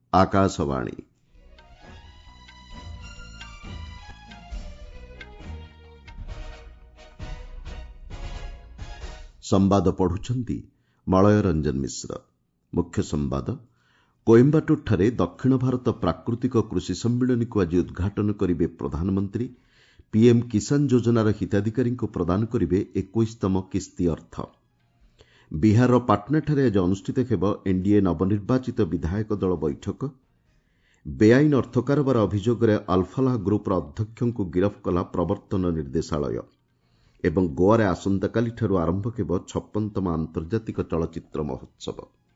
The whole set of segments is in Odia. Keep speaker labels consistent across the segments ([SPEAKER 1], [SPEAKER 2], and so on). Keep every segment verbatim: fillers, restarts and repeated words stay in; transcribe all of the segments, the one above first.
[SPEAKER 1] ଆକାଶବାଣୀ। ସମ୍ବାଦ ପଢୁଛନ୍ତି ମଳୟ ରଞ୍ଜନ ମିଶ୍ର। ମୁଖ୍ୟ ସମ୍ବାଦ। କୋଏମ୍ବାଟୁରଠାରେ ଦକ୍ଷିଣ ଭାରତ ପ୍ରାକୃତିକ କୃଷି ସମ୍ମିଳନୀକୁ ଆଜି ଉଦ୍ଘାଟନ କରିବେ ପ୍ରଧାନମନ୍ତ୍ରୀ। ପିଏମ୍ କିଷାନ ଯୋଜନାର ହିତାଧିକାରୀଙ୍କୁ ପ୍ରଦାନ କରିବେ ଏକୋଇଶତମ କିସ୍ତି ଅର୍ଥ। ବିହାରର ପାଟନାଠାରେ ଆଜି ଅନୁଷ୍ଠିତ ହେବ ଏନ୍ଡିଏ ନବନିର୍ବାଚିତ ବିଧାୟକ ଦଳ ବୈଠକ। ବେଆଇନ ଅର୍ଥ କାରବାର ଅଭିଯୋଗରେ ଆଲ୍ଫାଲାହ ଗ୍ରୁପ୍ର ଅଧ୍ୟକ୍ଷଙ୍କୁ ଗିରଫ କଲା ପ୍ରବର୍ତ୍ତନ ନିର୍ଦ୍ଦେଶାଳୟ। ଏବଂ ଗୋଆରେ ଆସନ୍ତାକାଲିଠାରୁ ଆରମ୍ଭ ହେବ ଛପନତମ ଆନ୍ତର୍ଜାତିକ ଚଳଚ୍ଚିତ୍ର ମହୋତ୍ସବ।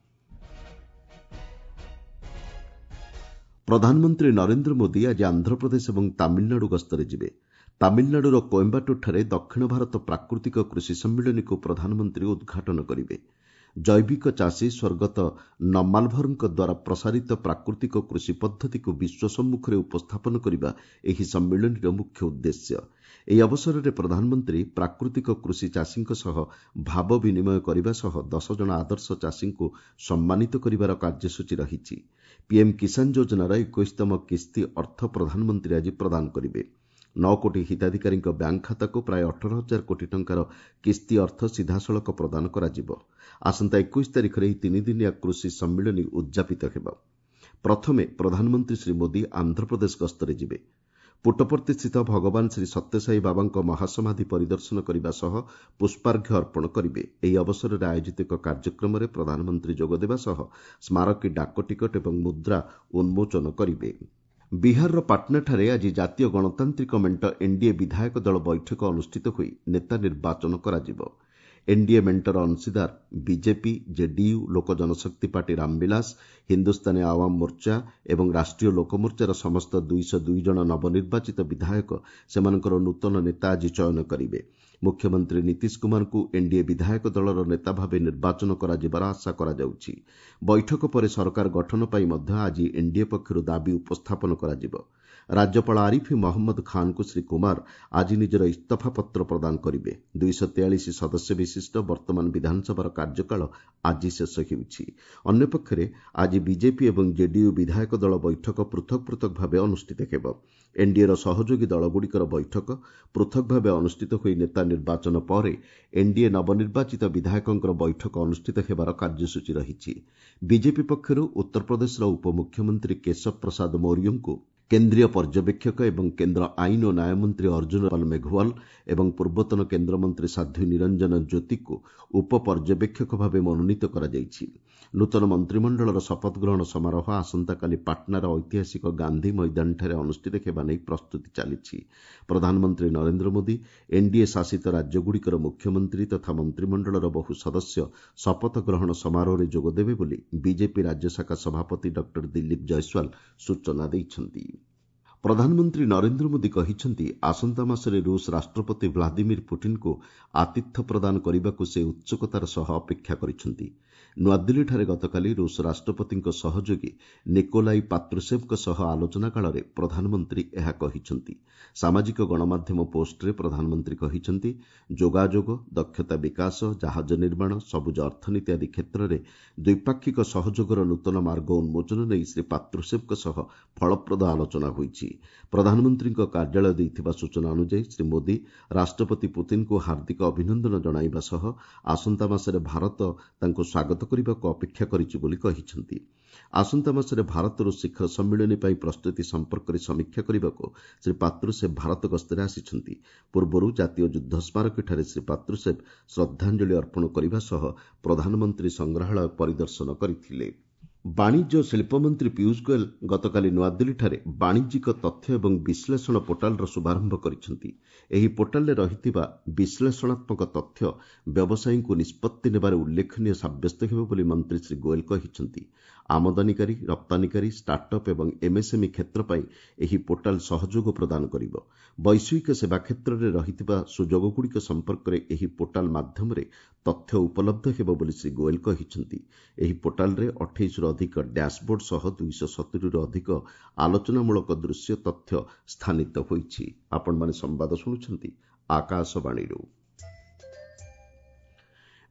[SPEAKER 1] ପ୍ରଧାନମନ୍ତ୍ରୀ ନରେନ୍ଦ୍ର ମୋଦି ଆଜି ଆନ୍ଧ୍ରପ୍ରଦେଶ ଏବଂ ତାମିଲନାଡୁ ଗସ୍ତରେ ଯିବେ। ତାମିଲନାଡୁର କୋଏମ୍ବାଟୁରଠାରେ ଦକ୍ଷିଣ ଭାରତ ପ୍ରାକୃତିକ କୃଷି ସମ୍ମିଳନୀକୁ ପ୍ରଧାନମନ୍ତ୍ରୀ ଉଦ୍ଘାଟନ କରିବେ। ଜୈବିକ ଚାଷୀ ସ୍ୱର୍ଗତ ନମାଲଭରଙ୍କ ଦ୍ୱାରା ପ୍ରସାରିତ ପ୍ରାକୃତିକ କୃଷି ପଦ୍ଧତିକୁ ବିଶ୍ୱ ସମ୍ମୁଖରେ ଉପସ୍ଥାପନ କରିବା ଏହି ସମ୍ମିଳନୀର ମୁଖ୍ୟ ଉଦ୍ଦେଶ୍ୟ। ଏହି ଅବସରରେ ପ୍ରଧାନମନ୍ତ୍ରୀ ପ୍ରାକୃତିକ କୃଷି ଚାଷୀଙ୍କ ସହ ଭାବ ବିନିମୟ କରିବା ସହ ଦଶ ଜଣ ଆଦର୍ଶ ଚାଷୀଙ୍କୁ ସମ୍ମାନିତ କରିବାର କାର୍ଯ୍ୟସୂଚୀ ରହିଛି। ପିଏମ୍ କିଷାନ ଯୋଜନାର ଏକୋଇଶତମ କିସ୍ତି ଅର୍ଥ ପ୍ରଧାନମନ୍ତ୍ରୀ ଆଜି ପ୍ରଦାନ କରିବେ। ନଅ କୋଟି ହିତାଧିକାରୀଙ୍କ ବ୍ୟାଙ୍କ ଖାତାକୁ ପ୍ରାୟ ଅଠର ହଜାର କୋଟି ଟଙ୍କାର କିସ୍ତି ଅର୍ଥ ସିଧାସଳଖ ପ୍ରଦାନ କରାଯିବ। ଆସନ୍ତା ଏକୋଇଶ ତାରିଖରେ ଏହି ତିନିଦିନିଆ କୃଷି ସମ୍ମିଳନୀ ଉଦ୍ଯାପିତ ହେବ। ପ୍ରଥମେ ପ୍ରଧାନମନ୍ତ୍ରୀ ଶ୍ରୀ ମୋଦି ଆନ୍ଧ୍ରପ୍ରଦେଶ ଗସ୍ତରେ ଯିବେ। ପୁଟ୍ଟପର୍ତ୍ତିସ୍ଥିତ ଭଗବାନ ଶ୍ରୀ ସତ୍ୟସାଇ ବାବାଙ୍କ ମହାସମାଧି ପରିଦର୍ଶନ କରିବା ସହ ପୁଷ୍ପାର୍ଘ୍ୟ ଅର୍ପଣ କରିବେ। ଏହି ଅବସରରେ ଆୟୋଜିତ ଏକ କାର୍ଯ୍ୟକ୍ରମରେ ପ୍ରଧାନମନ୍ତ୍ରୀ ଯୋଗଦେବା ସହ ସ୍ମାରକୀ ଡାକଟିକଟ ଏବଂ ମୁଦ୍ରା ଉନ୍ମୋଚନ କରିବେ। ବିହାରର ପାଟନାଠାରେ ଆଜି ଜାତୀୟ ଗଣତାନ୍ତ୍ରିକ ମେଣ୍ଟ ଏନ୍ଡିଏ ବିଧାୟକ ଦଳ ବୈଠକ ଅନୁଷ୍ଠିତ ହୋଇ ନେତା ନିର୍ବାଚନ କରାଯିବ। ଏନ୍ଡିଏ ମେଣ୍ଟର ଅଂଶୀଦାର BJP, JDU, Lok Janshakti Party Ramvilas, Hindustani Awam Morcha ଏବଂ ରାଷ୍ଟ୍ରୀୟ ଲୋକମୋର୍ଚ୍ଚାର ସମସ୍ତ ଦୁଇଶହ ଦୁଇ ଜଣ ନବନିର୍ବାଚିତ ବିଧାୟକ ସେମାନଙ୍କର ନୂତନ ନେତା ଆଜି ଚୟନ କରିବେ। ମୁଖ୍ୟମନ୍ତ୍ରୀ ନୀତିଶ କୁମାରଙ୍କୁ ଏନ୍ଡିଏ ବିଧାୟକ ଦଳର ନେତା ଭାବେ ନିର୍ବାଚନ କରାଯିବାର ଆଶା କରାଯାଉଛି। ବୈଠକ ପରେ ସରକାର ଗଠନ ପାଇଁ ମଧ୍ୟ ଆଜି ଏନ୍ଡିଏ ପକ୍ଷରୁ ଦାବି ଉପସ୍ଥାପନ କରାଯିବ। ରାଜ୍ୟପାଳ ଆରିଫ ମହମ୍ମଦ ଖାନ୍ଙ୍କୁ ଶ୍ରୀ କୁମାର ଆଜି ନିଜର ଇସ୍ତଫାପତ୍ର ପ୍ରଦାନ କରିବେ। ଦୁଇଶହ ତେୟାଳିଶ ସଦସ୍ୟ ବିଶିଷ୍ଟ ବର୍ତ୍ତମାନ ବିଧାନସଭାର କାର୍ଯ୍ୟକାଳ ଆଜି ଶେଷ ହେଉଛି। ଅନ୍ୟପକ୍ଷରେ ଆଜି ବିଜେପି ଏବଂ ଜେଡିୟୁ ବିଧାୟକ ଦଳ ବୈଠକ ପୃଥକ ପୃଥକ ଭାବେ ଅନୁଷ୍ଠିତ ହେବ। ଏନ୍ଡିଏର ସହଯୋଗୀ ଦଳଗୁଡ଼ିକର ବୈଠକ ପୃଥକ ଭାବେ ଅନୁଷ୍ଠିତ ହୋଇ ନେତା ନିର୍ବାଚନ ପରେ ଏନ୍ଡିଏ ନବନିର୍ବାଚିତ ବିଧାୟକଙ୍କର ବୈଠକ ଅନୁଷ୍ଠିତ ହେବାର କାର୍ଯ୍ୟସୂଚୀ ରହିଛି। ବିଜେପି ପକ୍ଷରୁ ଉତ୍ତରପ୍ରଦେଶର ଉପମୁଖ୍ୟମନ୍ତ୍ରୀ କେଶବ ପ୍ରସାଦ ମୌର୍ୟଙ୍କୁ କେନ୍ଦ୍ରୀୟ ପର୍ଯ୍ୟବେକ୍ଷକ ଏବଂ କେନ୍ଦ୍ର ଆଇନ ଓ ନ୍ୟାୟ ମନ୍ତ୍ରୀ ଅର୍ଜୁନ ପାଲ ମେଘୱାଲ ଏବଂ ପୂର୍ବତନ କେନ୍ଦ୍ରମନ୍ତ୍ରୀ ସାଧ୍ୱୀ ନିରଞ୍ଜନ ଜ୍ୟୋତିଙ୍କୁ ଉପପର୍ଯ୍ୟବେକ୍ଷକ ଭାବେ ମନୋନୀତ କରାଯାଇଛି। ନୂତନ ମନ୍ତ୍ରିମଣ୍ଡଳର ଶପଥ ଗ୍ରହଣ ସମାରୋହ ଆସନ୍ତାକାଲି ପାଟନାର ଐତିହାସିକ ଗାନ୍ଧି ମଇଦାନଠାରେ ଅନୁଷ୍ଠିତ ହେବା ନେଇ ପ୍ରସ୍ତୁତି ଚାଲିଛି। ପ୍ରଧାନମନ୍ତ୍ରୀ ନରେନ୍ଦ୍ର ମୋଦି, ଏନ୍ଡିଏ ଶାସିତ ରାଜ୍ୟଗୁଡ଼ିକର ମୁଖ୍ୟମନ୍ତ୍ରୀ ତଥା ମନ୍ତ୍ରିମଣ୍ଡଳର ବହୁ ସଦସ୍ୟ ଶପଥ ଗ୍ରହଣ ସମାରୋହରେ ଯୋଗଦେବେ ବୋଲି ବିଜେପି ରାଜ୍ୟଶାଖା ସଭାପତି ଡକ୍ଟର ଦିଲ୍ଲୀପ ଜୟସ୍ୱାଲ ସୂଚନା ଦେଇଛନ୍ତି। ପ୍ରଧାନମନ୍ତ୍ରୀ ନରେନ୍ଦ୍ର ମୋଦି କହିଛନ୍ତି ଆସନ୍ତା ମାସରେ ରୁଷ ରାଷ୍ଟ୍ରପତି ଭ୍ଲାଦିମିର ପୁଟିନଙ୍କୁ ଆତିଥ୍ୟ ପ୍ରଦାନ କରିବାକୁ ସେ ଉତ୍ସୁକତାର ସହ ଅପେକ୍ଷା କରିଛନ୍ତି। ନୂଆଦିଲ୍ଲୀଠାରେ ଗତକାଲି ରୁଷ ରାଷ୍ଟ୍ରପତିଙ୍କ ସହଯୋଗୀ ନିକୋଲାଇ ପାତ୍ରୁସେଭଙ୍କ ସହ ଆଲୋଚନା କାଳରେ ପ୍ରଧାନମନ୍ତ୍ରୀ ଏହା କହିଛନ୍ତି। ସାମାଜିକ ଗଣମାଧ୍ୟମ ପୋଷ୍ଟରେ ପ୍ରଧାନମନ୍ତ୍ରୀ କହିଛନ୍ତି ଯୋଗାଯୋଗ, ଦକ୍ଷତା ବିକାଶ, ଜାହାଜ ନିର୍ମାଣ, ସବୁଜ ଅର୍ଥନୀତି ଆଦି କ୍ଷେତ୍ରରେ ଦ୍ୱିପାକ୍ଷିକ ସହଯୋଗର ନୂତନ ମାର୍ଗ ଉନ୍ମୋଚନ ନେଇ ଶ୍ରୀ ପାତ୍ରୁସେଭଙ୍କ ସହ ଫଳପ୍ରଦ ଆଲୋଚନା ହୋଇଛି। ପ୍ରଧାନମନ୍ତ୍ରୀଙ୍କ କାର୍ଯ୍ୟାଳୟ ଦେଇଥିବା ସୂଚନା ଅନୁଯାୟୀ ଶ୍ରୀ ମୋଦି ରାଷ୍ଟ୍ରପତି ପୁତିନଙ୍କୁ ହାର୍ଦ୍ଦିକ ଅଭିନନ୍ଦନ ଜଣାଇବା ସହ ଆସନ୍ତା ମାସରେ ଭାରତ ତାଙ୍କୁ ସ୍ୱାଗତ କରିବାକୁ ଅପେକ୍ଷା କରିଛି ବୋଲି କହିଛନ୍ତି। ଆସନ୍ତା ମାସରେ ଭାରତରୁ ଶିଖର ସମ୍ମିଳନୀ ପାଇଁ ପ୍ରସ୍ତୁତି ସମ୍ପର୍କରେ ସମୀକ୍ଷା କରିବାକୁ ଶ୍ରୀ ପାତ୍ରୁସେଭ ଭାରତ ଗସ୍ତରେ ଆସିଛନ୍ତି। ପୂର୍ବରୁ ଜାତୀୟ ଯୁଦ୍ଧ ସ୍ମାରକୀଠାରେ ଶ୍ରୀ ପାତ୍ରୁସେଭ ଶ୍ରଦ୍ଧାଞ୍ଜଳି ଅର୍ପଣ କରିବା ସହ ପ୍ରଧାନମନ୍ତ୍ରୀ ସଂଗ୍ରହାଳୟ ପରିଦର୍ଶନ କରିଥିଲେ। ବାଣିଜ୍ୟ ଓ ଶିଳ୍ପ ମନ୍ତ୍ରୀ ପୀୟୁଷ ଗୋୟଲ ଗତକାଲି ନୂଆଦିଲ୍ଲୀଠାରେ ବାଣିଜ୍ୟିକ ତଥ୍ୟ ଏବଂ ବିଶ୍ଳେଷଣ ପୋର୍ଟାଲର ଶୁଭାରମ୍ଭ କରିଛନ୍ତି। ଏହି ପୋର୍ଟାଲରେ ରହିଥିବା ବିଶ୍ଳେଷଣାତ୍ମକ ତଥ୍ୟ ବ୍ୟବସାୟୀଙ୍କୁ ନିଷ୍ପତ୍ତି ନେବାରେ ଉଲ୍ଲେଖନୀୟ ସାବ୍ୟସ୍ତ ହେବ ବୋଲି ମନ୍ତ୍ରୀ ଶ୍ରୀ ଗୋୟଲ କହିଛନ୍ତି। ଆମଦାନୀକାରୀ, ରପ୍ତାନୀକାରୀ, ଷ୍ଟାର୍ଟଅପ୍ ଏବଂ ଏମ୍ଏସ୍ଏମ୍ଇ କ୍ଷେତ୍ର ପାଇଁ ଏହି ପୋର୍ଟାଲ ସହଯୋଗ ପ୍ରଦାନ କରିବ। ବୈଷୟିକ ସେବା କ୍ଷେତ୍ରରେ ରହିଥିବା ସୁଯୋଗଗୁଡ଼ିକ ସମ୍ପର୍କରେ ଏହି ପୋର୍ଟାଲ ମାଧ୍ୟମରେ ତଥ୍ୟ ଉପଲବ୍ଧ ହେବ ବୋଲି ଶ୍ରୀ ଗୋୟଲ କହିଛନ୍ତି। ଏହି ପୋର୍ଟାଲରେ ଅଠେଇଶରୁ ଅଧିକ ଡ୍ୟାସ୍ବୋର୍ଡ ସହ ଦୁଇଶହ ସତୁରିରୁ ଅଧିକ ଆଲୋଚନାମୂଳକ ଦୃଶ୍ୟ ତଥ୍ୟ ସ୍ଥାନିତ ହୋଇଛି। ଆପଣମାନେ ସମ୍ବାଦ ଶୁଣୁଛନ୍ତି ଆକାଶବାଣୀରୁ।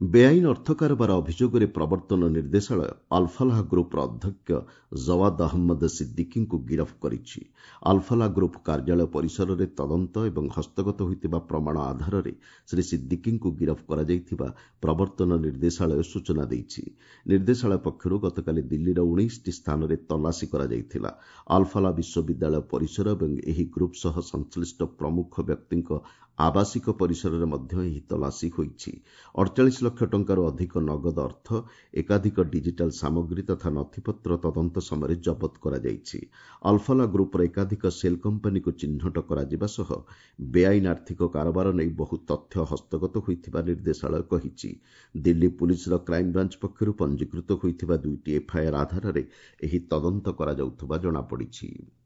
[SPEAKER 1] ବେଆଇନ ଅର୍ଥ କାରବାର ଅଭିଯୋଗରେ ପ୍ରବର୍ତ୍ତନ ନିର୍ଦ୍ଦେଶାଳୟ ଆଲ୍ଫାଲାହ ଗ୍ରୁପ୍ର ଅଧ୍ୟକ୍ଷ ଜୱାଦ ଅହମ୍ମଦ ସିଦ୍ଦିକିଙ୍କୁ ଗିରଫ କରିଛି। ଆଲ୍ଫାଲାହ ଗ୍ରୁପ୍ କାର୍ଯ୍ୟାଳୟ ପରିସରରେ ତଦନ୍ତ ଏବଂ ହସ୍ତଗତ ହୋଇଥିବା ପ୍ରମାଣ ଆଧାରରେ ଶ୍ରୀ ସିଦ୍ଦିକିଙ୍କୁ ଗିରଫ କରାଯାଇଥିବା ପ୍ରବର୍ତ୍ତନ ନିର୍ଦ୍ଦେଶାଳୟ ସୂଚନା ଦେଇଛି। ନିର୍ଦ୍ଦେଶାଳୟ ପକ୍ଷରୁ ଗତକାଲି ଦିଲ୍ଲୀର ଉଣେଇଶଟି ସ୍ଥାନରେ ତଲାସୀ କରାଯାଇଥିଲା। ଆଲ୍ଫାଲାହ ବିଶ୍ୱବିଦ୍ୟାଳୟ ପରିସର ଏବଂ ଏହି ଗ୍ରୁପ୍ ସହ ସଂଶ୍ଳିଷ୍ଟ ପ୍ରମୁଖ ବ୍ୟକ୍ତିଙ୍କ ଆବାସିକ ପରିସରରେ ମଧ୍ୟ ଏହି ତଲାସୀ ହୋଇଛି। ଅଡ଼ଚାଳିଶ ଲକ୍ଷ ଟଙ୍କାରୁ ଅଧିକ ନଗଦ ଅର୍ଥ, ଏକାଧିକ ଡିଜିଟାଲ ସାମଗ୍ରୀ ତଥା ନଥିପତ୍ର ତଦନ୍ତ ସମୟରେ ଜବତ କରାଯାଇଛି। ଆଲ୍ଫାଲାହ ଗ୍ରୁପ୍ର ଏକାଧିକ ସେଲ୍ କମ୍ପାନୀକୁ ଚିହ୍ନଟ କରାଯିବା ସହ ବେଆଇନ ଆର୍ଥିକ କାରବାର ନେଇ ବହୁ ତଥ୍ୟ ହସ୍ତଗତ ହୋଇଥିବା ନିର୍ଦ୍ଦେଶାଳୟ କହିଛି। ଦିଲ୍ଲୀ ପୁଲିସର କ୍ରାଇମବ୍ରାଞ୍ଚ ପକ୍ଷରୁ ପଞ୍ଜୀକୃତ ହୋଇଥିବା ଦୁଇଟି ଏଫ୍ଆଇଆର୍ ଆଧାରରେ ଏହି ତଦନ୍ତ କରାଯାଉଥିବା ଜଣାପଡ଼ିଛି।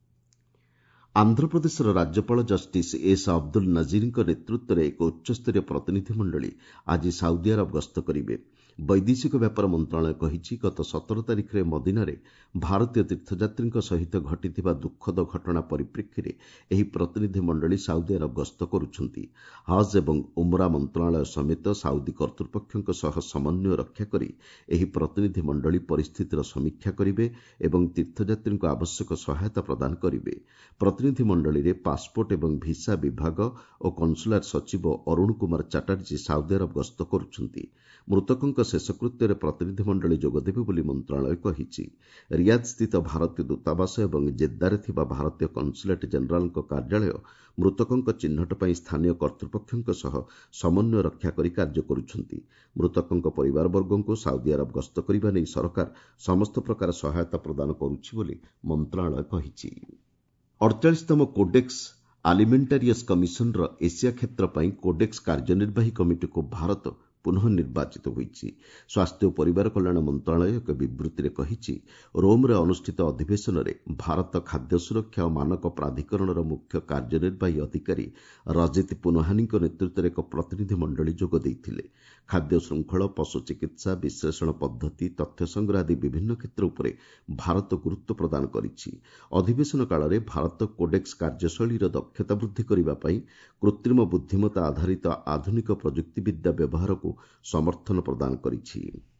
[SPEAKER 1] ଆନ୍ଧ୍ରପ୍ରଦେଶର ରାଜ୍ୟପାଳ ଜଷ୍ଟିସ୍ ଏସ୍ ଅବଦୁଲ ନଜିରଙ୍କ ନେତୃତ୍ୱରେ ଏକ ଉଚ୍ଚସ୍ତରୀୟ ପ୍ରତିନିଧି ମଣ୍ଡଳୀ ଆଜି ସାଉଦି ଆରବ ଗସ୍ତ କରିବେ। ବୈଦେଶିକ ବ୍ୟାପାର ମନ୍ତ୍ରଣାଳୟ କହିଛି, ଗତ ସତର ତାରିଖରେ ମଦିନାରେ ଭାରତୀୟ ତୀର୍ଥଯାତ୍ରୀଙ୍କ ସହିତ ଘଟିଥିବା ଦୁଃଖଦ ଘଟଣା ପରିପ୍ରେକ୍ଷୀରେ ଏହି ପ୍ରତିନିଧି ମଣ୍ଡଳୀ ସାଉଦି ଆରବ ଗସ୍ତ କରୁଛନ୍ତି। ହଜ୍ ଏବଂ ଉମ୍ରା ମନ୍ତ୍ରଣାଳୟ ସମେତ ସାଉଦି କର୍ତ୍ତୃପକ୍ଷଙ୍କ ସହ ସମନ୍ୱୟ ରକ୍ଷା କରି ଏହି ପ୍ରତିନିଧି ମଣ୍ଡଳୀ ପରିସ୍ଥିତିର ସମୀକ୍ଷା କରିବେ ଏବଂ ତୀର୍ଥଯାତ୍ରୀଙ୍କୁ ଆବଶ୍ୟକ ସହାୟତା ପ୍ରଦାନ କରିବେ। ପ୍ରତିନିଧି ମଣ୍ଡଳୀରେ ପାସପୋର୍ଟ ଏବଂ ଭିସା ବିଭାଗ ଓ କନସୁଲାର ସଚିବ ଅରୁଣ କୁମାର ଚାଟାର୍ଜୀ ସାଉଦି ଆରବ ଗସ୍ତ କରୁଛନ୍ତି। ମୃତକଙ୍କ ଶେଷକୃତ୍ୟରେ ପ୍ରତିନିଧି ମଣ୍ଡଳୀ ଯୋଗଦେବେ ବୋଲି ମନ୍ତ୍ରଣାଳୟ କହିଛି। ରିୟାଦ ସ୍ଥିତ ଭାରତୀୟ ଦୂତାବାସ ଏବଂ ଜେଦ୍ଦାରେ ଥିବା ଭାରତୀୟ କନସୁଲେଟ୍ ଜେନେରାଲଙ୍କ କାର୍ଯ୍ୟାଳୟ ମୃତକଙ୍କ ଚିହ୍ନଟ ପାଇଁ ସ୍ଥାନୀୟ କର୍ତ୍ତୃପକ୍ଷଙ୍କ ସହ ସମନ୍ୱୟ ରକ୍ଷା କରି କାର୍ଯ୍ୟ କରୁଛନ୍ତି। ମୃତକଙ୍କ ପରିବାରବର୍ଗଙ୍କୁ ସାଉଦି ଆରବ ଗସ୍ତ କରିବା ନେଇ ସରକାର ସମସ୍ତ ପ୍ରକାର ସହାୟତା ପ୍ରଦାନ କରୁଛି ବୋଲି ମନ୍ତ୍ରଣାଳୟ କହିଛି। ଅଡ଼ଚାଳିଶତମ କୋଡେକ୍ସ ଆଲିମେଣ୍ଟାରିୟସ୍ କମିଶନର ଏସିଆ କ୍ଷେତ୍ର ପାଇଁ କୋଡେକ୍ସ କାର୍ଯ୍ୟନିର୍ବାହୀ କମିଟିକୁ ଭାରତ ପୁନଃ ନିର୍ବାଚିତ ହୋଇଛି। ସ୍ୱାସ୍ଥ୍ୟ ଓ ପରିବାର କଲ୍ୟାଣ ମନ୍ତ୍ରଣାଳୟ ଏକ ବିବୃତ୍ତିରେ କହିଛି, ରୋମ୍ରେ ଅନୁଷ୍ଠିତ ଅଧିବେଶନରେ ଭାରତ ଖାଦ୍ୟ ସୁରକ୍ଷା ଓ ମାନକ ପ୍ରାଧିକରଣର ମୁଖ୍ୟ କାର୍ଯ୍ୟନିର୍ବାହୀ ଅଧିକାରୀ ରଜିତ ପୁନହାନିଙ୍କ ନେତୃତ୍ୱରେ ଏକ ପ୍ରତିନିଧି ମଣ୍ଡଳୀ ଯୋଗ ଦେଇଥିଲେ। ଖାଦ୍ୟ ଶୃଙ୍ଖଳ, ପଶୁ ଚିକିତ୍ସା, ବିଶ୍ଳେଷଣ ପଦ୍ଧତି, ତଥ୍ୟ ସଂଗ୍ରହ ଆଦି ବିଭିନ୍ନ କ୍ଷେତ୍ର ଉପରେ ଭାରତ ଗୁରୁତ୍ୱ ପ୍ରଦାନ କରିଛି। ଅଧିବେଶନ କାଳରେ ଭାରତ କୋଡେକ୍ସ କାର୍ଯ୍ୟଶୈଳୀର ଦକ୍ଷତା ବୃଦ୍ଧି କରିବା ପାଇଁ କୃତ୍ରିମ ବୁଦ୍ଧିମତ୍ତା ଆଧାରିତ ଆଧୁନିକ ପ୍ରଯୁକ୍ତିବିଦ୍ୟା ବ୍ୟବହାରକୁ ସମର୍ଥନ ପ୍ରଦାନ କରିଛି।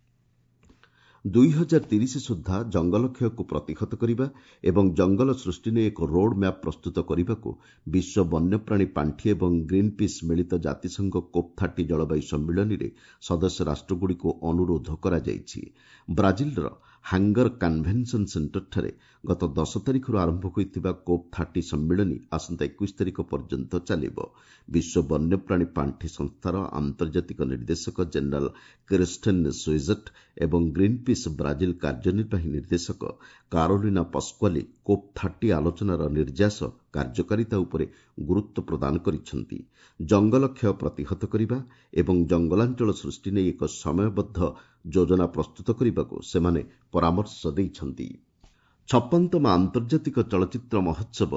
[SPEAKER 1] ଦୁଇ ହଜାର ତିରିଶ ସୁଦ୍ଧା ଜଙ୍ଗଲ କ୍ଷୟକୁ ପ୍ରତିହତ କରିବା ଏବଂ ଜଙ୍ଗଲ ସୃଷ୍ଟି ନେଇ ଏକ ରୋଡ୍ ମ୍ୟାପ୍ ପ୍ରସ୍ତୁତ କରିବାକୁ ବିଶ୍ୱ ବନ୍ୟପ୍ରାଣୀ ପାଣ୍ଠି ଏବଂ ଗ୍ରୀନ୍ ପିସ୍ ମିଳିତ ଜାତିସଂଘ କୋପ୍ ଥାର୍ଟି ଜଳବାୟୁ ସମ୍ମିଳନୀରେ ସଦସ୍ୟ ରାଷ୍ଟ୍ରଗୁଡ଼ିକୁ ଅନୁରୋଧ କରାଯାଇଛି। ବ୍ରାଜିଲର ହାଙ୍ଗର କନ୍ଭେନସନ ସେଣ୍ଟରଠାରେ ଗତ ଦଶ ତାରିଖରୁ ଆରମ୍ଭ ହୋଇଥିବା କୋପ୍ ଥାର୍ଟି ସମ୍ମିଳନୀ ଆସନ୍ତା ଏକୋଇଶ ତାରିଖ ପର୍ଯ୍ୟନ୍ତ ଚାଲିବ। ବିଶ୍ୱ ବନ୍ୟପ୍ରାଣୀ ପାଣ୍ଠି ସଂସ୍ଥାର ଆନ୍ତର୍ଜାତିକ ନିର୍ଦ୍ଦେଶକ ଜେନେରାଲ କ୍ରିଷ୍ଟେନ୍ ସୁଇଜେଟ୍ ଏବଂ ଗ୍ରୀନ୍ ପିସ୍ ବ୍ରାଜିଲ କାର୍ଯ୍ୟନିର୍ବାହୀ ନିର୍ଦ୍ଦେଶକ କାରୋଲିନା ପସ୍କ୍ୱାଲି କୋପ୍ ଥାର୍ଟି ଆଲୋଚନାର ନିର୍ଯାସ କାର୍ଯ୍ୟକାରିତା ଉପରେ ଗୁରୁତ୍ୱ ପ୍ରଦାନ କରିଛନ୍ତି। ଜଙ୍ଗଲ କ୍ଷୟ ପ୍ରତିହତ କରିବା ଏବଂ ଜଙ୍ଗଲାଞ୍ଚଳ ସୃଷ୍ଟି ନେଇ ଏକ ସମୟବଦ୍ଧ ଯୋଜନା ପ୍ରସ୍ତୁତ କରିବାକୁ ସେମାନେ ପରାମର୍ଶ ଦେଇଛନ୍ତି। ଛପନତମ ଆନ୍ତର୍ଜାତିକ ଚଳଚ୍ଚିତ୍ର ମହୋତ୍ସବ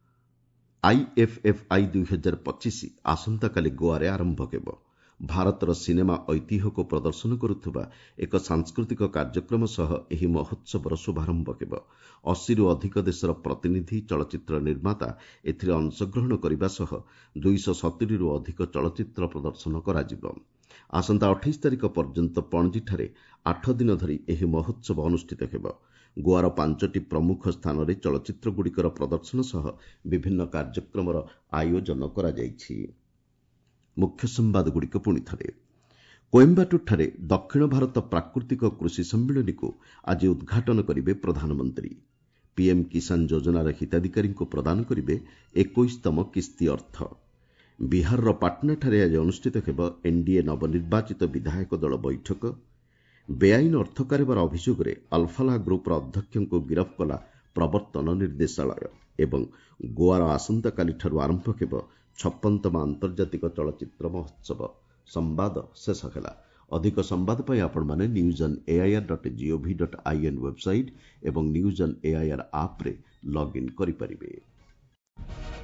[SPEAKER 1] ଆଇଏଫ୍ଏଫ୍ଆଇ ଦୁଇ ହଜାର ପଚିଶ ଆସନ୍ତାକାଲି ଗୋଆରେ ଆରମ୍ଭ ହେବ। ଭାରତର ସିନେମା ଐତିହ୍ୟକୁ ପ୍ରଦର୍ଶନ କରୁଥିବା ଏକ ସାଂସ୍କୃତିକ କାର୍ଯ୍ୟକ୍ରମ ସହ ଏହି ମହୋତ୍ସବର ଶୁଭାରମ୍ଭ ହେବ। ଅଶୀରୁ ଅଧିକ ଦେଶର ପ୍ରତିନିଧି, ଚଳଚ୍ଚିତ୍ର ନିର୍ମାତା ଏଥିରେ ଅଂଶଗ୍ରହଣ କରିବା ସହ ଦୁଇଶହ ସତୁରିରୁ ଅଧିକ ଚଳଚ୍ଚିତ୍ର ପ୍ରଦର୍ଶନ କରାଯିବ। ଆସନ୍ତା ଅଠେଇଶ ତାରିଖ ପର୍ଯ୍ୟନ୍ତ ପଣଜିଠାରେ ଆଠ ଦିନ ଧରି ଏହି ମହୋତ୍ସବ ଅନୁଷ୍ଠିତ ହେବ। ଗୋଆର ପାଞ୍ଚଟି ପ୍ରମୁଖ ସ୍ଥାନରେ ଚଳଚ୍ଚିତ୍ରଗୁଡ଼ିକର ପ୍ରଦର୍ଶନ ସହ ବିଭିନ୍ନ କାର୍ଯ୍ୟକ୍ରମର ଆୟୋଜନ କରାଯାଇଛି। ମୁଖ୍ୟ ସମ୍ବାଦଗୁଡ଼ିକ ପୁଣିଥରେ। କୋଏମ୍ବାଟୁରଠାରେ ଦକ୍ଷିଣ ଭାରତ ପ୍ରାକୃତିକ କୃଷି ସମ୍ମିଳନୀକୁ ଆଜି ଉଦ୍ଘାଟନ କରିବେ ପ୍ରଧାନମନ୍ତ୍ରୀ। ପିଏମ୍ କିଷାନ ଯୋଜନାର ହିତାଧିକାରୀଙ୍କୁ ପ୍ରଦାନ କରିବେ ଏକୋଇଶତମ କିସ୍ତି ଅର୍ଥ। ବିହାରର ପାଟନାଠାରେ ଆଜି ଅନୁଷ୍ଠିତ ହେବ ଏନ୍ଡିଏ ନବନିର୍ବାଚିତ ବିଧାୟକ ଦଳ ବୈଠକ। ବେଆଇନ ଅର୍ଥ କାରବାର ଅଭିଯୋଗରେ ଆଲ୍ଫାଲାହ ଗ୍ରୁପ୍ର ଅଧ୍ୟକ୍ଷଙ୍କୁ ଗିରଫ କଲା ପ୍ରବର୍ତ୍ତନ ନିର୍ଦ୍ଦେଶାଳୟ ଏବଂ ଗୋଆର ଆସନ୍ତାକାଲିଠାରୁ ଆରମ୍ଭ ହେବ ଛପନତମ ଆନ୍ତର୍ଜାତିକ ଚଳଚ୍ଚିତ୍ର ମହୋତ୍ସବ। ସମ୍ବାଦ ଶେଷ ହେଲା। ଅଧିକ ସମ୍ବାଦ ପାଇଁ ଆପଣମାନେ news on AIR dot GOV dot IN website ଏବଂ ନ୍ୟୁଜ୍ ଅନ୍ ଏଆଇଆର୍ ଆପ୍ରେ ଲଗ୍ଇନ୍ କରିପାରିବେ।